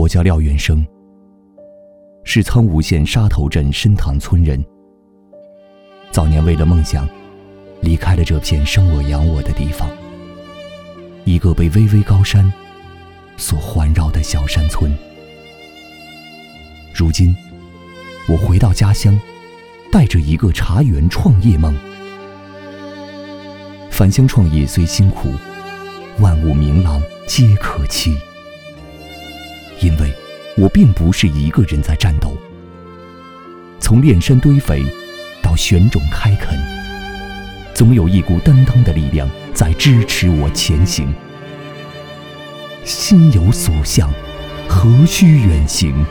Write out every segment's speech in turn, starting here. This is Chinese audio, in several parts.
我叫廖元生，是苍梧县沙头镇深塘村人。早年为了梦想，离开了这片生我养我的地方，一个被巍巍高山所环绕的小山村。如今，我回到家乡，带着一个茶园创业梦。返乡创业虽辛苦，万物明朗皆可期。因为我并不是一个人在战斗，从炼山堆肥到选种开垦，总有一股担当的力量在支持我前行。心有所向，何须远行？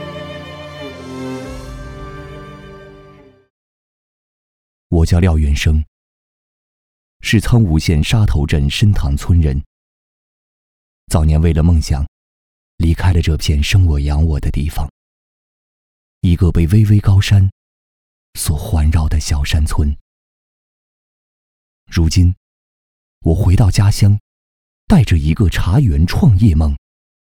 我叫廖元生，是苍梧县沙头镇深塘村人。早年为了梦想，离开了这片生我养我的地方，一个被巍巍高山所环绕的小山村。如今，我回到家乡，带着一个茶园创业梦。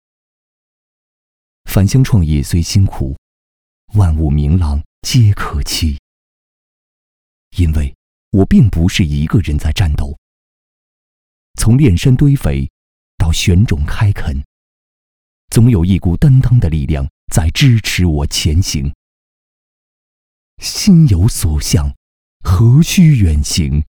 返乡创业虽辛苦，万物明朗皆可期。因为我并不是一个人在战斗，从炼山堆肥到选种开垦，总有一股担当的力量在支持我前行。心有所向，何须远行？